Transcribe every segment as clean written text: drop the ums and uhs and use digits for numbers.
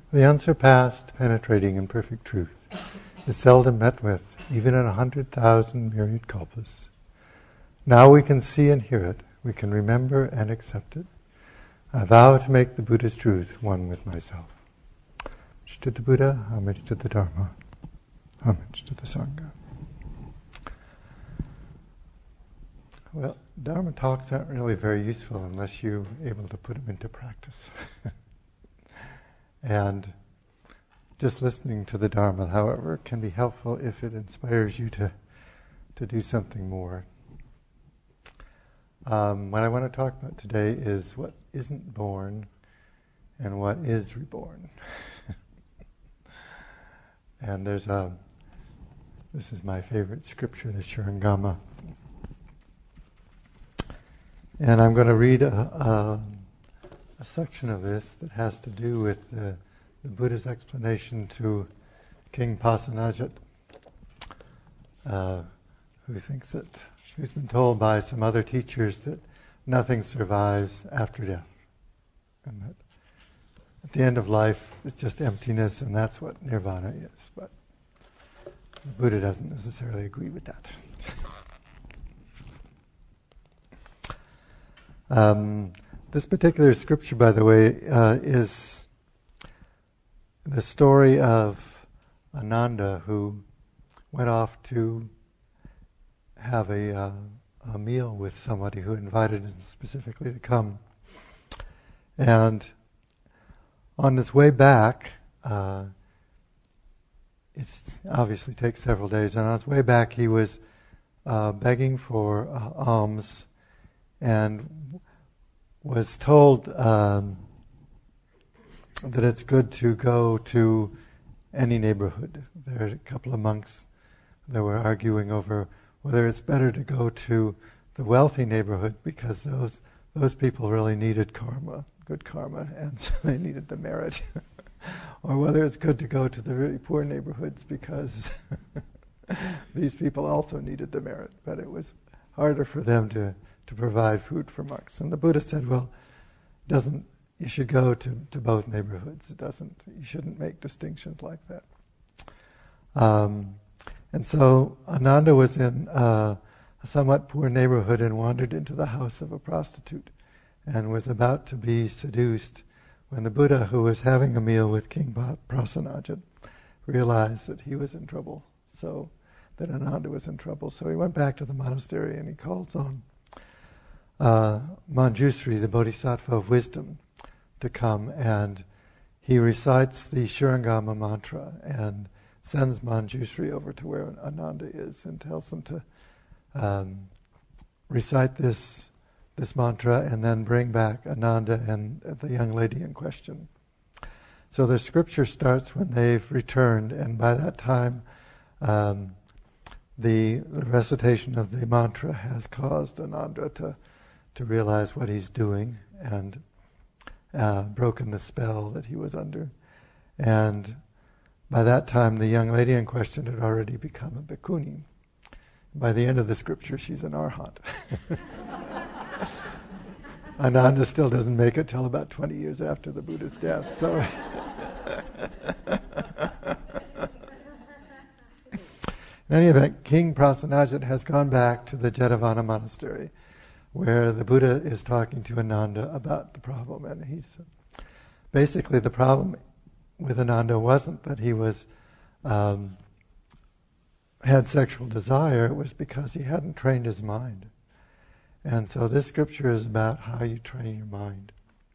The unsurpassed, penetrating, and perfect truth is seldom met with, even in 100,000 myriad kalpas. Now we can see and hear it, we can remember and accept it. I vow to make the Buddha's truth one with myself. Homage to the Buddha, homage to the Dharma, homage to the Sangha. Well, Dharma talks aren't really very useful unless you're able to put them into practice. And just listening to the Dharma, however, can be helpful if it inspires you to do something more. What I want to talk about today is what isn't born and what is reborn. And this is my favorite scripture, the Shurangama. And I'm going to read a section of this that has to do with the Buddha's explanation to King Pasenajit, who's been told by some other teachers that nothing survives after death, and that at the end of life it's just emptiness, and that's what nirvana is. But the Buddha doesn't necessarily agree with that. This particular scripture, by the way, is the story of Ananda, who went off to have a meal with somebody who invited him specifically to come. And on his way back, it obviously takes several days, and on his way back he was begging for alms and was told that it's good to go to any neighborhood. There are a couple of monks that were arguing over whether it's better to go to the wealthy neighborhood because those people really needed karma, good karma, and so they needed the merit, or whether it's good to go to the really poor neighborhoods because these people also needed the merit, but it was harder for them to provide food for monks. And the Buddha said, well, you should go to both neighborhoods. You shouldn't make distinctions like that. And so Ananda was in a somewhat poor neighborhood and wandered into the house of a prostitute and was about to be seduced when the Buddha, who was having a meal with King Pasenajit, realized that he was in trouble, so that Ananda was in trouble. So he went back to the monastery and he calls on Manjusri, the Bodhisattva of wisdom, to come, and he recites the Shurangama mantra and sends Manjusri over to where Ananda is and tells him to recite this mantra and then bring back Ananda and the young lady in question. So the scripture starts when they've returned, and by that time the recitation of the mantra has caused Ananda to realize what he's doing and broken the spell that he was under. And by that time, the young lady in question had already become a bhikkhuni. By the end of the scripture, she's an arhat. Ananda still doesn't make it till about 20 years after the Buddha's death. So, in any event, King Pasenajit has gone back to the Jetavana monastery, where the Buddha is talking to Ananda about the problem. And he's basically, the problem with Ananda wasn't that he was had sexual desire, it was because he hadn't trained his mind. And so this scripture is about how you train your mind.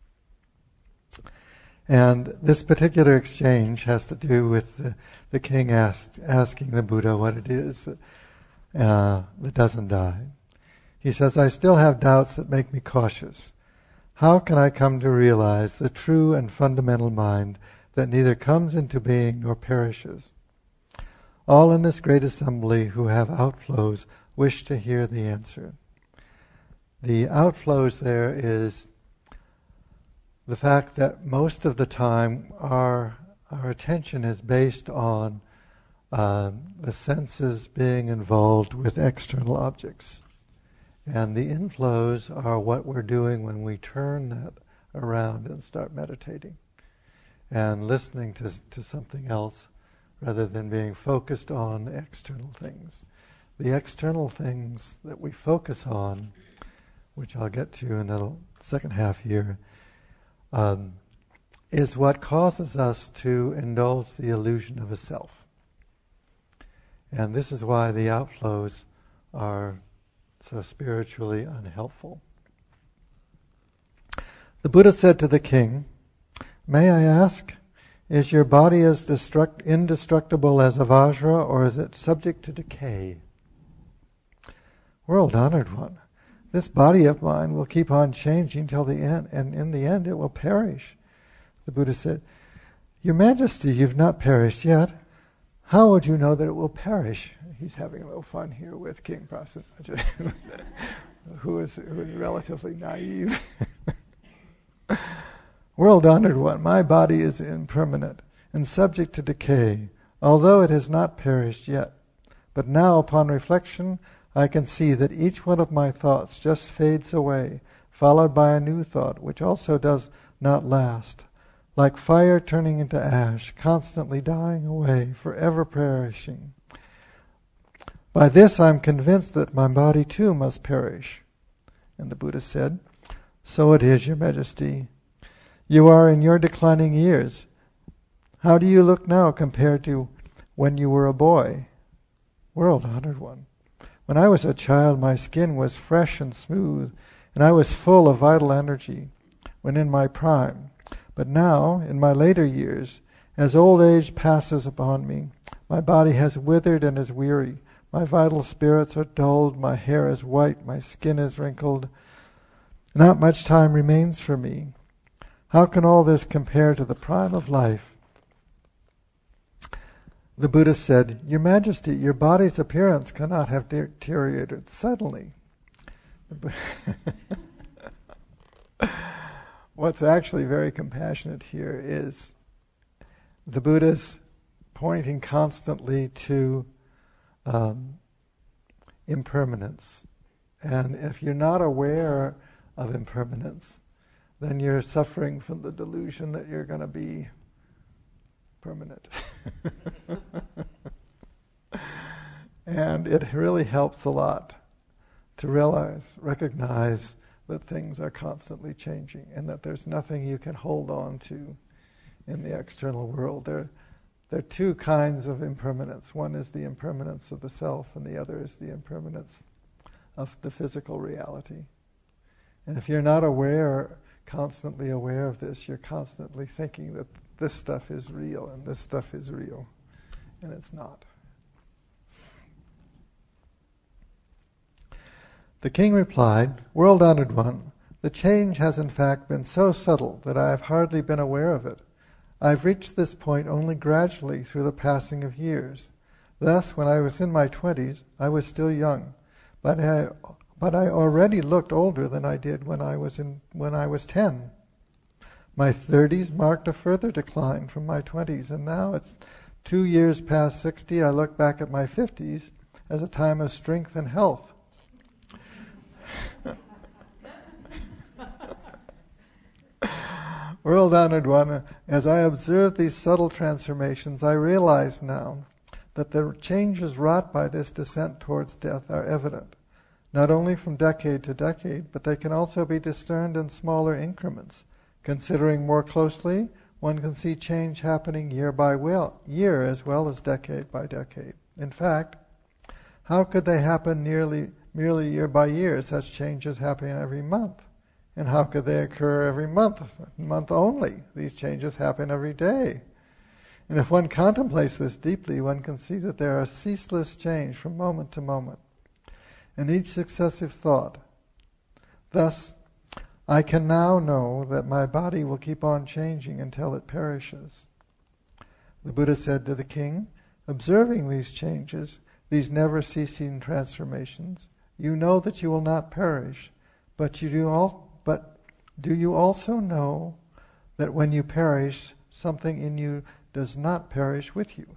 And this particular exchange has to do with the king asking the Buddha what it is that doesn't die. He says, I still have doubts that make me cautious. How can I come to realize the true and fundamental mind that neither comes into being nor perishes? All in this great assembly who have outflows wish to hear the answer. The outflows there is the fact that most of the time our attention is based on the senses being involved with external objects. And the inflows are what we're doing when we turn that around and start meditating. and listening to something else rather than being focused on external things. The external things that we focus on, which I'll get to in the second half here, is what causes us to indulge the illusion of a self. And this is why the outflows are so spiritually unhelpful. The Buddha said to the king, "May I ask, is your body as indestructible as a vajra, or is it subject to decay?" World-honored one, this body of mine will keep on changing till the end, and in the end it will perish. The Buddha said, "Your Majesty, you've not perished yet. How would you know that it will perish?" He's having a little fun here with King Prasanna, who is relatively naive. World-honored one, my body is impermanent and subject to decay, although it has not perished yet. But now, upon reflection, I can see that each one of my thoughts just fades away, followed by a new thought, which also does not last, like fire turning into ash, constantly dying away, forever perishing. By this I am convinced that my body too must perish. And the Buddha said, "So it is, Your Majesty. You are in your declining years. How do you look now compared to when you were a boy?" World-honored one, when I was a child, my skin was fresh and smooth, and I was full of vital energy when in my prime. But now, in my later years, as old age passes upon me, my body has withered and is weary. My vital spirits are dulled, my hair is white, my skin is wrinkled. Not much time remains for me. How can all this compare to the prime of life? The Buddha said, "Your Majesty, your body's appearance cannot have deteriorated suddenly." What's actually very compassionate here is the Buddha's pointing constantly to impermanence. And if you're not aware of impermanence, then you're suffering from the delusion that you're going to be permanent. And it really helps a lot to recognize that things are constantly changing and that there's nothing you can hold on to in the external world. There are two kinds of impermanence. One is the impermanence of the self, and the other is the impermanence of the physical reality. And if you're not constantly aware of this, you're constantly thinking that this stuff is real and this stuff is real, and it's not. The king replied, "World-honored one, the change has in fact been so subtle that I have hardly been aware of it. I've reached this point only gradually through the passing of years. Thus, when I was in my 20s, I was still young, but I already looked older than I did when I was 10. My 30s marked a further decline from my 20s, and now it's 2 years past 60. I look back at my 50s as a time of strength and health." World-honored one, as I observe these subtle transformations, I realize now that the changes wrought by this descent towards death are evident, not only from decade to decade, but they can also be discerned in smaller increments. Considering more closely, one can see change happening year by year as well as decade by decade. In fact, how could they happen merely year by year? Such changes happen every month. And how could they occur every month only? These changes happen every day. And if one contemplates this deeply, one can see that there are ceaseless change from moment to moment, and each successive thought. Thus, I can now know that my body will keep on changing until it perishes. The Buddha said to the king, "Observing these changes, these never-ceasing transformations, you know that you will not perish, but do you also know that when you perish, something in you does not perish with you?"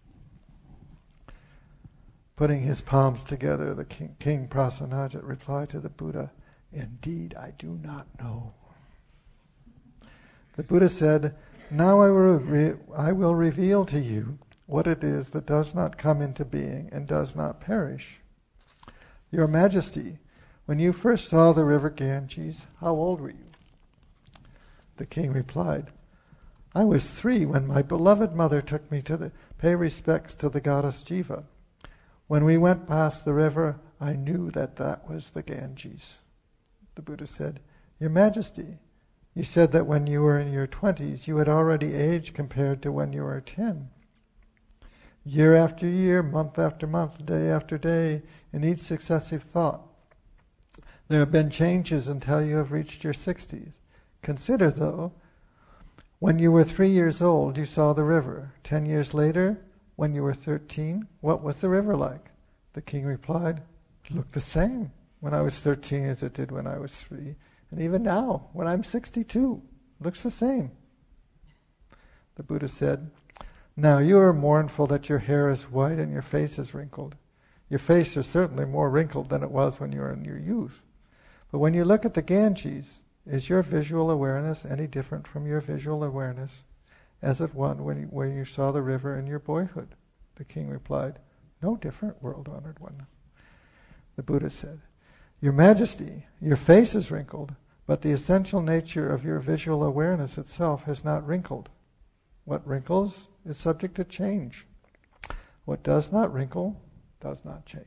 Putting his palms together, the King Prasanna replied to the Buddha, "Indeed, I do not know." The Buddha said, Now I will reveal to you what it is that does not come into being and does not perish. Your Majesty, when you first saw the river Ganges, how old were you? The king replied, I was 3 when my beloved mother took me to pay respects to the goddess Jiva. When we went past the river, I knew that was the Ganges. The Buddha said, Your Majesty, you said that when you were in your 20s, you had already aged compared to when you were 10. Year after year, month after month, day after day, in each successive thought, there have been changes until you have reached your 60s. Consider, though, when you were 3 years old, you saw the river. 10 years later, when you were 13, what was the river like? The king replied, it looked the same when I was 13 as it did when I was 3. And even now, when I'm 62, it looks the same. The Buddha said, now you are mournful that your hair is white and your face is wrinkled. Your face is certainly more wrinkled than it was when you were in your youth. But when you look at the Ganges, is your visual awareness any different from your visual awareness as it was when you saw the river in your boyhood? The king replied, no different, world-honored one. The Buddha said, Your Majesty, your face is wrinkled, but the essential nature of your visual awareness itself has not wrinkled. What wrinkles is subject to change. What does not wrinkle does not change.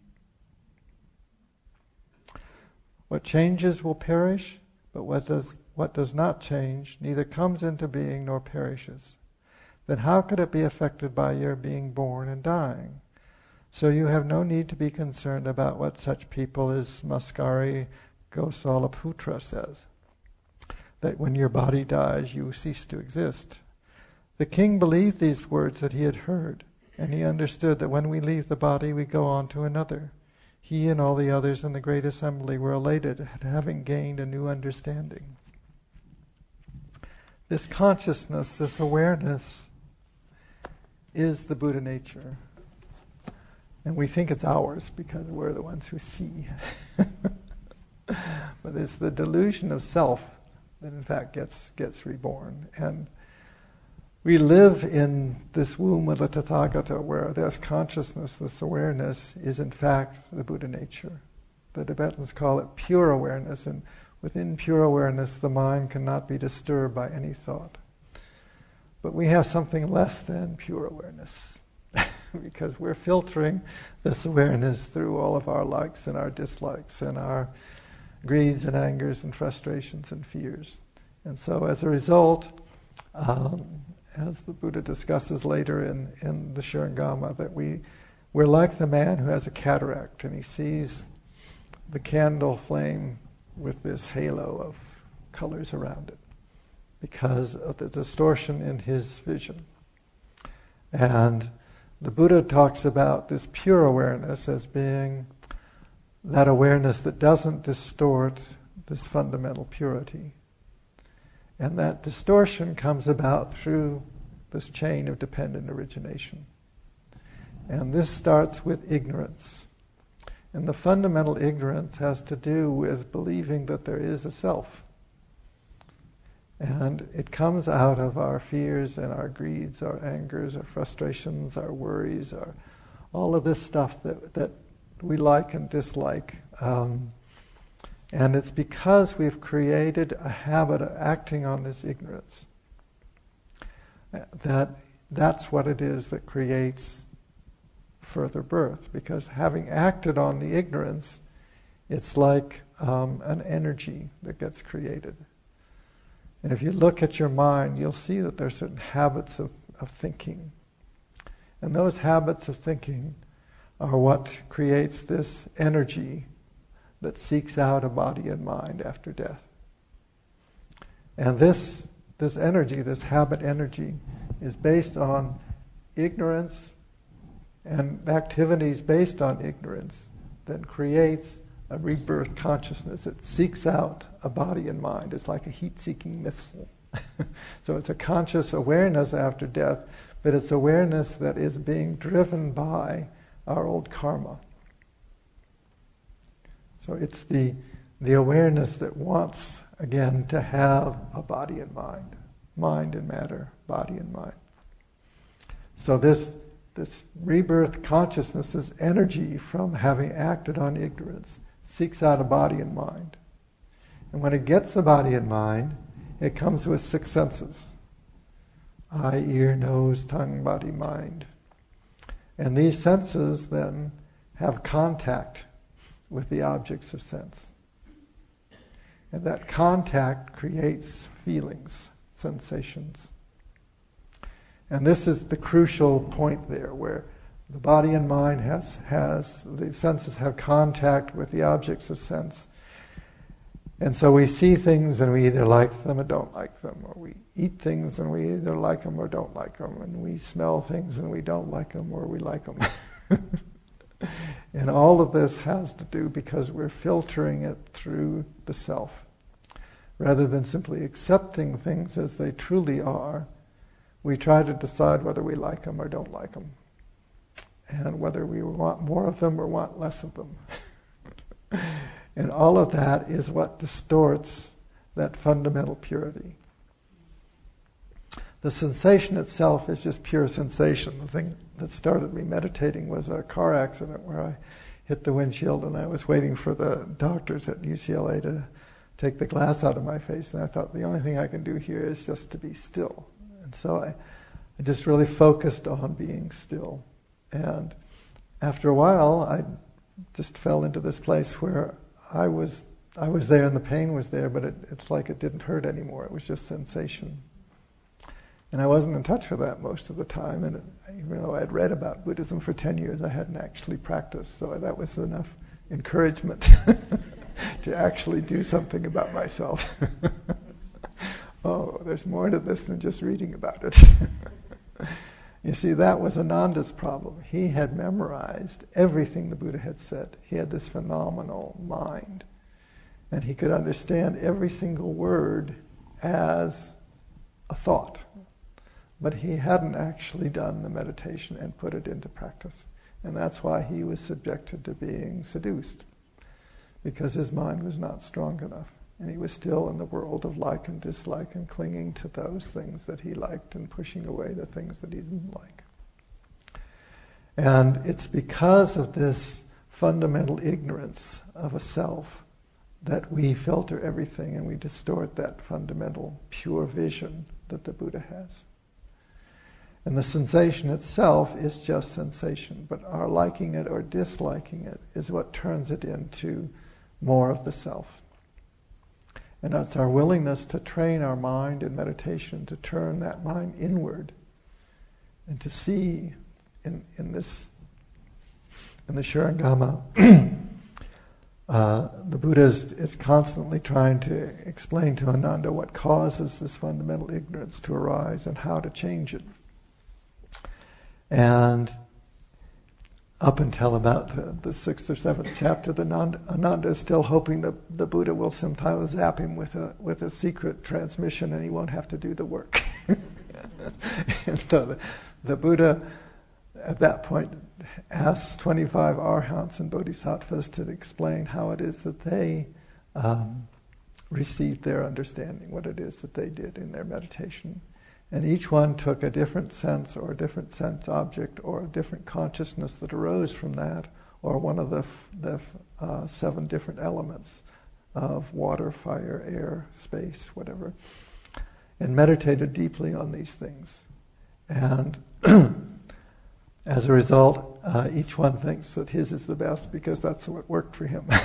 What changes will perish, but what does not change neither comes into being nor perishes. Then how could it be affected by your being born and dying? So you have no need to be concerned about what such people as Maskari Gosalaputra says, that when your body dies, you cease to exist. The king believed these words that he had heard, and he understood that when we leave the body, we go on to another. He and all the others in the great assembly were elated at having gained a new understanding. This consciousness, this awareness, is the Buddha nature. And we think it's ours because we're the ones who see. But it's the delusion of self that in fact gets reborn. And we live in this womb of the Tathagata where this consciousness, this awareness, is in fact the Buddha nature. The Tibetans call it pure awareness, and within pure awareness the mind cannot be disturbed by any thought. But we have something less than pure awareness because we're filtering this awareness through all of our likes and our dislikes and our greeds and angers and frustrations and fears. And so as a result, as the Buddha discusses later in the Shurangama, that we're like the man who has a cataract and he sees the candle flame with this halo of colors around it because of the distortion in his vision. And the Buddha talks about this pure awareness as being that awareness that doesn't distort this fundamental purity. And that distortion comes about through this chain of dependent origination. And this starts with ignorance. And the fundamental ignorance has to do with believing that there is a self. And it comes out of our fears and our greeds, our angers, our frustrations, our worries, all of this stuff that we like and dislike. And it's because we've created a habit of acting on this ignorance. That's what it is that creates further birth. Because having acted on the ignorance, it's like an energy that gets created. And if you look at your mind, you'll see that there are certain habits of thinking. And those habits of thinking are what creates this energy that seeks out a body and mind after death. And this energy, this habit energy, is based on ignorance and activities based on ignorance that creates a rebirth consciousness. It seeks out a body and mind. It's like a heat-seeking missile. So it's a conscious awareness after death, but it's awareness that is being driven by our old karma. So it's the awareness that wants, again, to have a body and mind. mind and matter, body and mind. So this rebirth consciousness, this energy from having acted on ignorance, seeks out a body and mind. And when it gets the body and mind, it comes with 6 senses. Eye, ear, nose, tongue, body, mind. And these senses then have contact with the objects of sense. And that contact creates feelings, sensations. And this is the crucial point there, where the body and mind the senses have contact with the objects of sense. And so we see things and we either like them or don't like them, or we eat things and we either like them or don't like them, and we smell things and we don't like them or we like them. And all of this has to do because we're filtering it through the self. Rather than simply accepting things as they truly are, we try to decide whether we like them or don't like them, and whether we want more of them or want less of them. And all of that is what distorts that fundamental purity. The sensation itself is just pure sensation. The thing that started me meditating was a car accident where I hit the windshield and I was waiting for the doctors at UCLA to take the glass out of my face, and I thought the only thing I can do here is just to be still. And so I just really focused on being still. And after a while, I just fell into this place where I was there and the pain was there, but it's like it didn't hurt anymore. It was just sensation. And I wasn't in touch with that most of the time. And even though I'd read about Buddhism for 10 years, I hadn't actually practiced. So that was enough encouragement to actually do something about myself. Oh, there's more to this than just reading about it. You see, that was Ananda's problem. He had memorized everything the Buddha had said. He had this phenomenal mind. And he could understand every single word as a thought. But he hadn't actually done the meditation and put it into practice. And that's why he was subjected to being seduced, because his mind was not strong enough. And he was still in the world of like and dislike and clinging to those things that he liked and pushing away the things that he didn't like. And it's because of this fundamental ignorance of a self that we filter everything and we distort that fundamental pure vision that the Buddha has. And the sensation itself is just sensation, but our liking it or disliking it is what turns it into more of the self. And it's our willingness to train our mind in meditation to turn that mind inward and to see in the Shurangama, the Buddha is constantly trying to explain to Ananda what causes this fundamental ignorance to arise and how to change it. And up until about the 6th or 7th chapter, Ananda is still hoping that the Buddha will sometime zap him with a secret transmission and he won't have to do the work. And so the Buddha at that point asks 25 arhants and bodhisattvas to explain how it is that they received their understanding, what it is that they did in their meditation. And each one took a different sense or a different sense object or a different consciousness that arose from that, or one of the 7 different elements of water, fire, air, space, whatever, and meditated deeply on these things. And as a result, each one thinks that his is the best because that's what worked for him.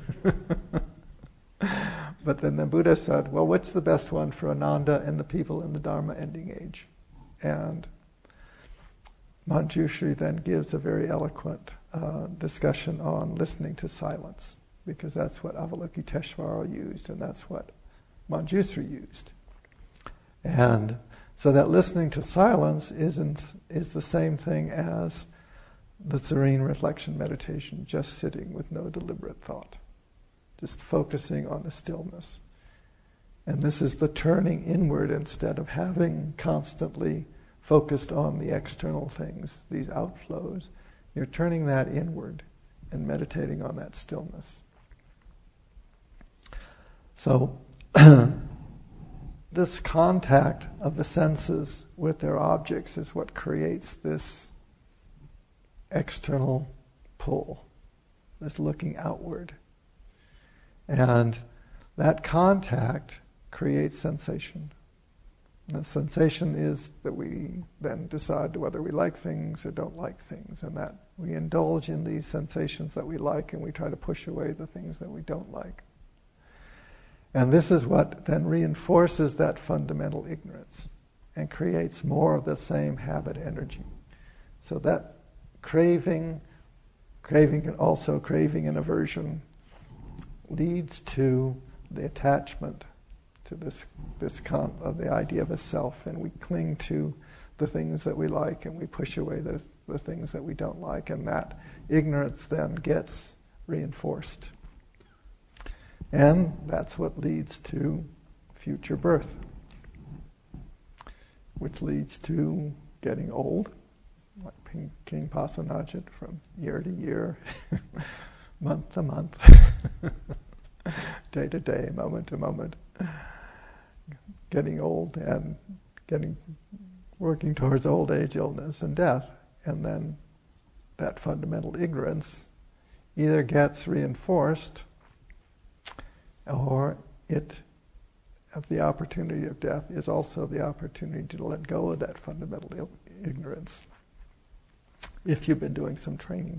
But then the Buddha said, well, what's the best one for Ananda and the people in the Dharma ending age? And Manjushri then gives a very eloquent discussion on listening to silence, because that's what Avalokiteshvara used, and that's what Manjusri used. And so that listening to silence is the same thing as the serene reflection meditation, just sitting with no deliberate thought, just focusing on the stillness. And this is the turning inward instead of having constantly focused on the external things, these outflows. You're turning that inward and meditating on that stillness. So this contact of the senses with their objects is what creates this external pull, this looking outward. And that contact creates sensation. And the sensation is that we then decide whether we like things or don't like things, and that we indulge in these sensations that we like and we try to push away the things that we don't like. And this is what then reinforces that fundamental ignorance and creates more of the same habit energy. So that craving and also craving and aversion leads to the attachment to the idea of a self, and we cling to the things that we like and we push away the things that we don't like, and that ignorance then gets reinforced. And that's what leads to future birth, which leads to getting old, like King Pasanajit, from year to year, month to month, day to day, moment to moment, getting old and working towards old age, illness, and death. And then that fundamental ignorance either gets reinforced or it, at the opportunity of death, is also the opportunity to let go of that fundamental ignorance if you've been doing some training.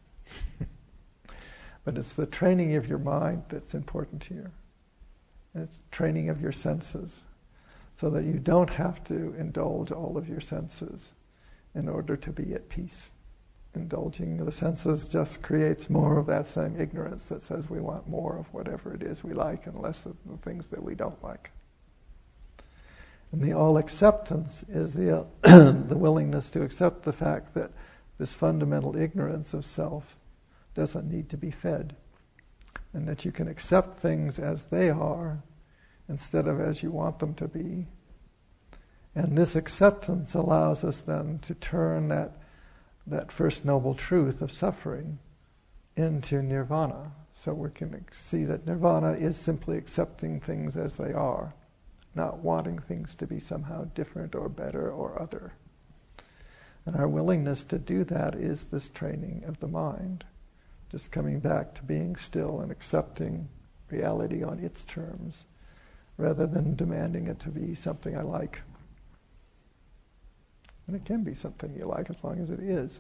But it's the training of your mind that's important here. And it's training of your senses, so that you don't have to indulge all of your senses in order to be at peace. Indulging the senses just creates more of that same ignorance that says we want more of whatever it is we like and less of the things that we don't like. And the all acceptance is the willingness to accept the fact that this fundamental ignorance of self doesn't need to be fed, and that you can accept things as they are instead of as you want them to be. And this acceptance allows us then to turn that first noble truth of suffering into nirvana. So we can see that nirvana is simply accepting things as they are, not wanting things to be somehow different or better or other. And our willingness to do that is this training of the mind, just coming back to being still and accepting reality on its terms, rather than demanding it to be something I like. And it can be something you like as long as it is.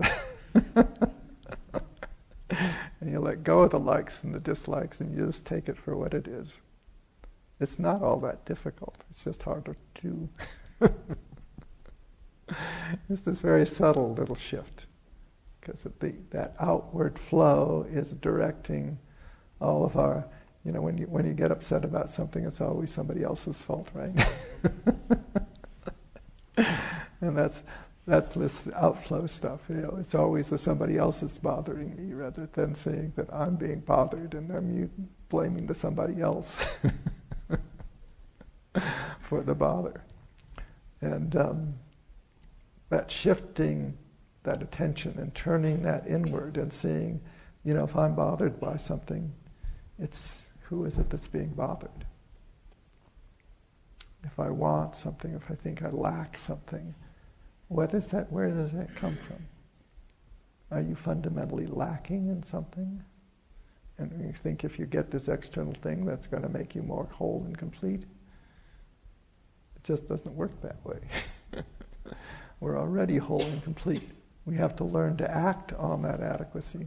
And you let go of the likes and the dislikes and you just take it for what it is. It's not all that difficult. It's just harder to do. It's this very subtle little shift, because that outward flow is directing all of our, when you get upset about something, it's always somebody else's fault, right? And that's this outflow stuff. It's always somebody else is bothering me, rather than saying that I'm being bothered and I'm blaming the somebody else for the bother. And that shifting that attention and turning that inward and seeing, if I'm bothered by something, it's who is it that's being bothered? If I want something, if I think I lack something, what is that? Where does that come from? Are you fundamentally lacking in something? And you think if you get this external thing, that's going to make you more whole and complete? It just doesn't work that way. We're already whole and complete. We have to learn to act on that adequacy.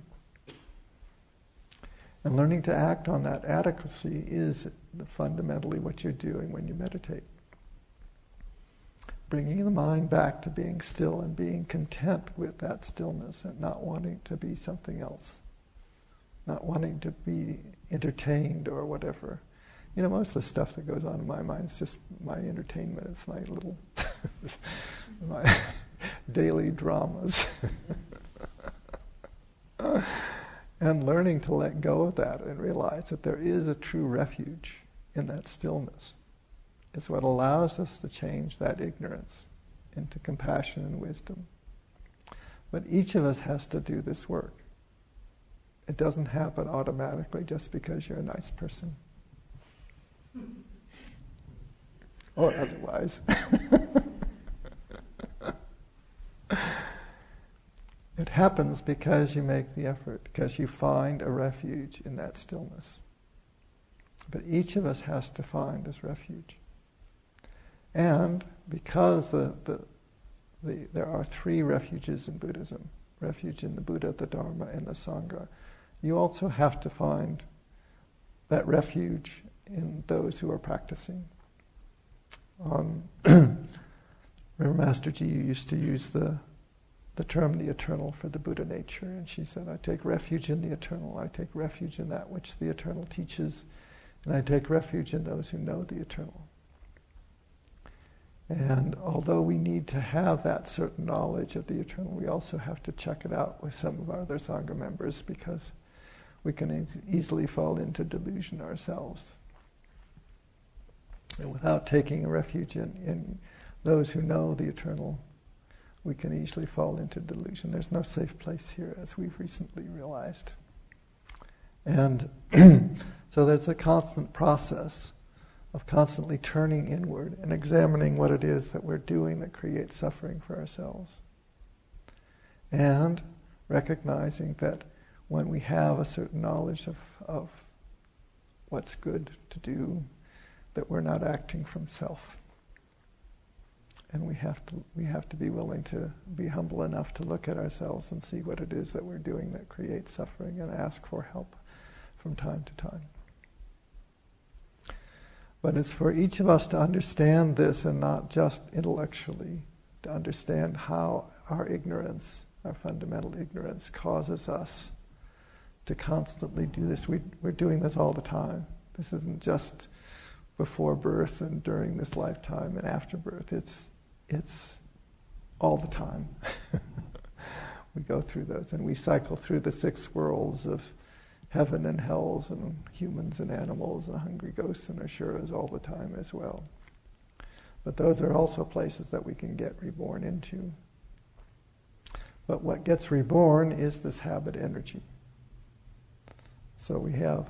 And learning to act on that adequacy is fundamentally what you're doing when you meditate. Bringing the mind back to being still and being content with that stillness and not wanting to be something else. Not wanting to be entertained or whatever. Most of the stuff that goes on in my mind is just my entertainment. It's my little, my daily dramas. And learning to let go of that and realize that there is a true refuge in that stillness is what allows us to change that ignorance into compassion and wisdom. But each of us has to do this work. It doesn't happen automatically just because you're a nice person. or otherwise. It happens because you make the effort, because you find a refuge in that stillness. But each of us has to find this refuge. And because there are three refuges in Buddhism, refuge in the Buddha, the Dharma, and the Sangha, you also have to find that refuge in those who are practicing. Remember Masterji used to use the term the eternal for the Buddha nature, and she said, I take refuge in the eternal, I take refuge in that which the eternal teaches, and I take refuge in those who know the eternal. And although we need to have that certain knowledge of the eternal, we also have to check it out with some of our other Sangha members, because we can easily fall into delusion ourselves. And without taking a refuge in those who know the eternal, we can easily fall into delusion. There's no safe place here, as we've recently realized. And so there's a constant process of constantly turning inward and examining what it is that we're doing that creates suffering for ourselves. And recognizing that when we have a certain knowledge of what's good to do, that we're not acting from self. And we have to be willing to be humble enough to look at ourselves and see what it is that we're doing that creates suffering, and ask for help from time to time. But it's for each of us to understand this, and not just intellectually, to understand how our ignorance, our fundamental ignorance, causes us to constantly do this. We're doing this all the time. This isn't just before birth and during this lifetime and after birth. It's all the time. We go through those, and we cycle through the 6 worlds of heaven and hells and humans and animals and hungry ghosts and asuras all the time as well. But those are also places that we can get reborn into. But what gets reborn is this habit energy. So we have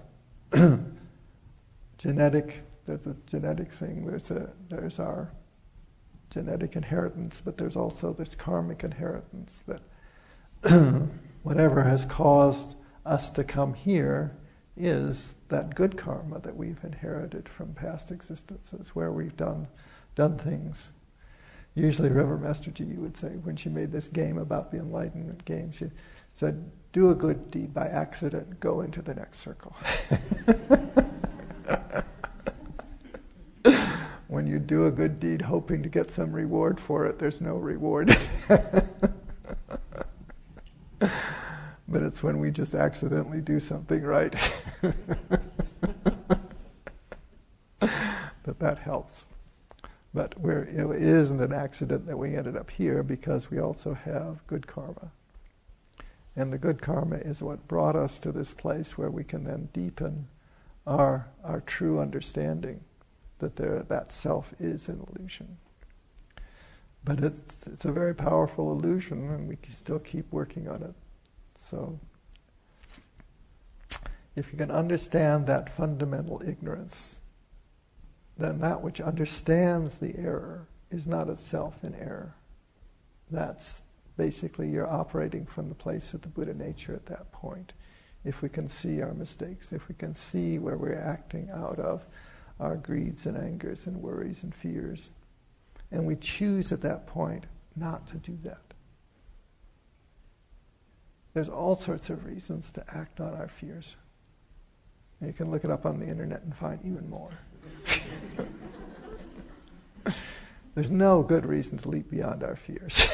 there's a genetic thing, there's our genetic inheritance, but there's also this karmic inheritance, that whatever has caused us to come here is that good karma that we've inherited from past existences, where we've done things. Usually Reverend Masterji, you would say, when she made this game about the enlightenment game, she said, do a good deed by accident, go into the next circle. When you do a good deed hoping to get some reward for it, there's no reward. But it's when we just accidentally do something right that helps. But it isn't an accident that we ended up here, because we also have good karma. And the good karma is what brought us to this place where we can then deepen our true understanding that self is an illusion. But it's a very powerful illusion, and we can still keep working on it. So if you can understand that fundamental ignorance, then that which understands the error is not itself an error. That's basically you're operating from the place of the Buddha nature at that point. If we can see our mistakes, if we can see where we're acting out of our greeds and angers and worries and fears, and we choose at that point not to do that. There's all sorts of reasons to act on our fears. And you can look it up on the internet and find even more. There's no good reason to leap beyond our fears.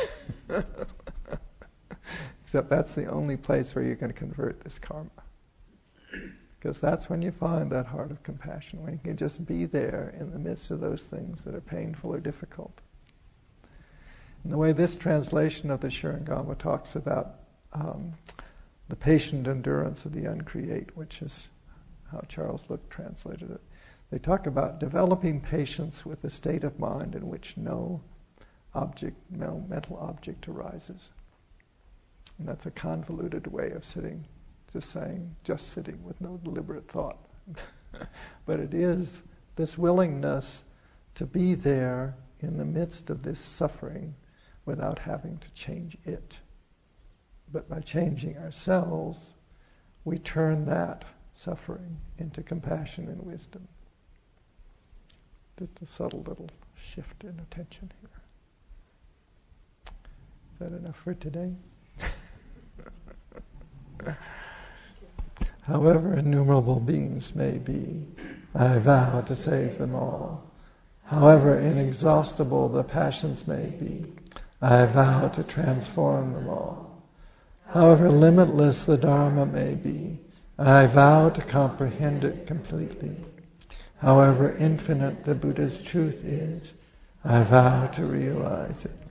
Except that's the only place where you're going to convert this karma. Because that's when you find that heart of compassion, when you can just be there in the midst of those things that are painful or difficult. And the way this translation of the Shurangama talks about the patient endurance of the uncreate, which is how Charles Luke translated it. They talk about developing patience with a state of mind in which no mental object arises. And that's a convoluted way of sitting, just sitting with no deliberate thought. But it is this willingness to be there in the midst of this suffering without having to change it. But by changing ourselves, we turn that suffering into compassion and wisdom. Just a subtle little shift in attention here. Is that enough for today? However innumerable beings may be, I vow to save them all. However inexhaustible the passions may be, I vow to transform them all. However limitless the Dharma may be, I vow to comprehend it completely. However infinite the Buddha's truth is, I vow to realize it.